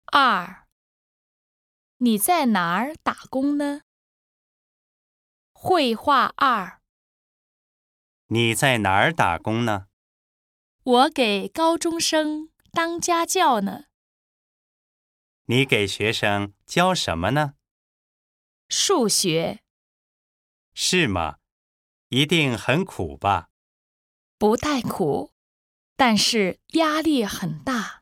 2. 你在哪儿打工呢？绘画2。 你在哪儿打工呢？ 我给高中生当家教呢。 你给学生教什么呢？ 数学。 是吗？一定很苦吧？ 不太苦，但是压力很大。